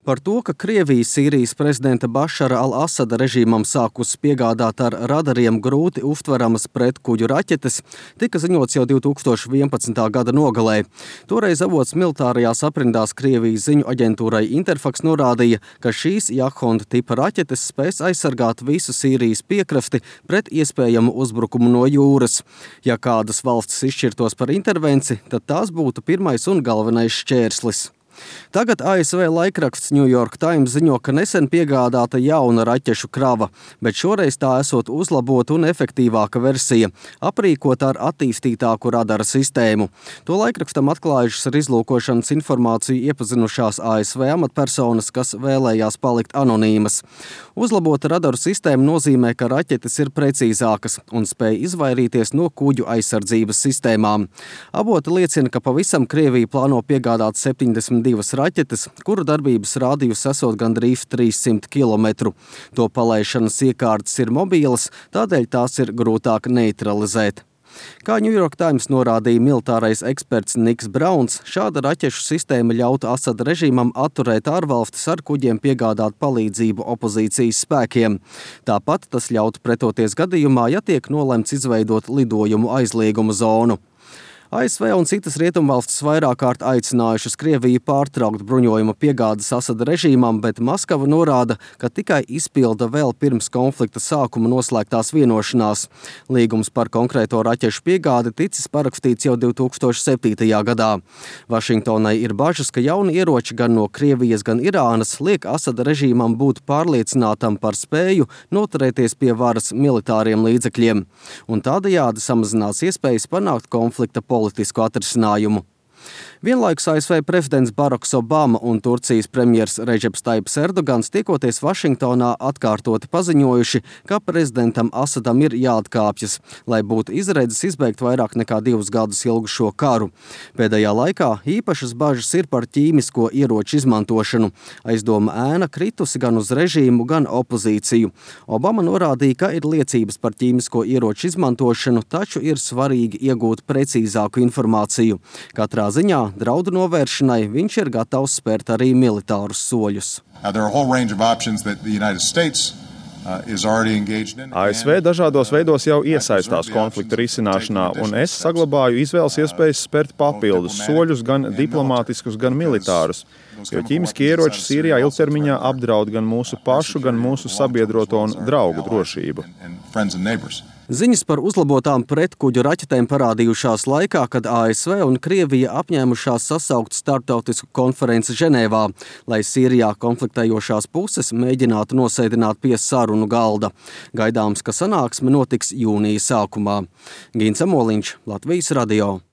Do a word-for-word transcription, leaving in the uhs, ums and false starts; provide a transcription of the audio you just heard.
Par to, ka Krievija Sīrijas prezidenta Bašara al-Asada režīmam sākus piegādāt ar radariem grūti uztveramas pretkuģu raķetes, tika ziņots jau divi tūkstoši vienpadsmitā gada nogalē. Toreiz avots militārajās aprindās Krievijas ziņu aģentūrai Interfax norādīja, ka šīs Jahonda tipa raķetes spēs aizsargāt visu Sīrijas piekrasti pret iespējamu uzbrukumu no jūras. Ja kādas valstis izšķirtos par intervenci, tad tās būtu pirmais un galvenais šķērslis. Tagad A S V laikraksts New York Times ziņo, ka nesen piegādāta jauna raķešu krava, bet šoreiz tā esot uzlabota un efektīvāka versija, aprīkota ar attīstītāku radara sistēmu. To laikrakstam atklājušas ar izlūkošanas informāciju iepazinušās A S V amatpersonas, kas vēlējās palikt anonīmas. Uzlabota radaru sistēma nozīmē, ka raķetes ir precīzākas un spēj izvairīties no kuģu aizsardzības sistēmām. Avoti liecina, ka pavisam Krievija plāno piegādāt septiņdesmit divas raķetes, kuru darbības rādījus esot gandrīz trīssimti kilometru. To palaišanas iekārtas ir mobīlas, tādēļ tās ir grūtāk neutralizēt. Kā New York Times norādīja militārais eksperts Niks Brauns, šāda raķešu sistēma ļautu Asada režīmam atturēt ārvalstis ar kuģiem piegādāt palīdzību opozīcijas spēkiem. Tāpat tas ļautu pretoties gadījumā, ja tiek nolemts izveidot lidojumu aizliegumu zonu. A S V un citas rietumvalstis vairāk kārt aicinājušas Krieviju pārtraukt bruņojuma piegādes Asada režīmam, bet Maskava norāda, ka tikai izpilda vēl pirms konflikta sākuma noslēgtās vienošanās. Līgums par konkrēto raķešu piegādi ticis parakstīts jau divi tūkstoši septītajā gadā. Vašingtonai ir bažas, ka jauni ieroči gan no Krievijas, gan Irānas liek Asada režīmam būt pārliecinātam par spēju noturēties pie varas militāriem līdzekļiem, un tādējādi samazinās iespējas panākt konflikta politisku atrisinājumu. Vienlaikus A S V prezidents Baraks Obama un Turcijas premjers Redžeps Taips Erdogans tiekoties Vašingtonā atkārtoti paziņojuši, ka prezidentam Asadam ir jāatkāpjas, lai būtu izredzes izbeigt vairāk nekā divus gadus ilgu šo karu. Pēdējā laikā īpašas bažas ir par ķīmisko ieroču izmantošanu. Aizdoma ēna kritusi gan uz režīmu, gan opozīciju. Obama norādīja, ka ir liecības par ķīmisko ieroču izmantošanu, taču ir svarīgi iegūt precīzāku informāciju. Katrā ziņā draudu novēršanai viņš ir gatavs spērt arī militārus soļus. A S V dažādos veidos jau iesaistās konflikta risināšanā, un es saglabāju izvēles iespējas spērt papildus soļus, gan diplomātiskus, gan militārus, jo ķīmiskie ieroči Sīrijā ilgtermiņā apdraud gan mūsu pašu, gan mūsu sabiedroto un draugu drošību. Ziņas par uzlabotām pretkuģu raķetēm parādījušās laikā, kad A S V un Krievija apņēmušās sasaukt starptautisku konferenci Ženēvā, lai Sīrijā konfliktējošās puses mēģinātu nosēdināt pie sarunu galda. Gaidāms, ka sanāksme notiks jūnija sākumā. Gins Amoliņš, Latvijas radio.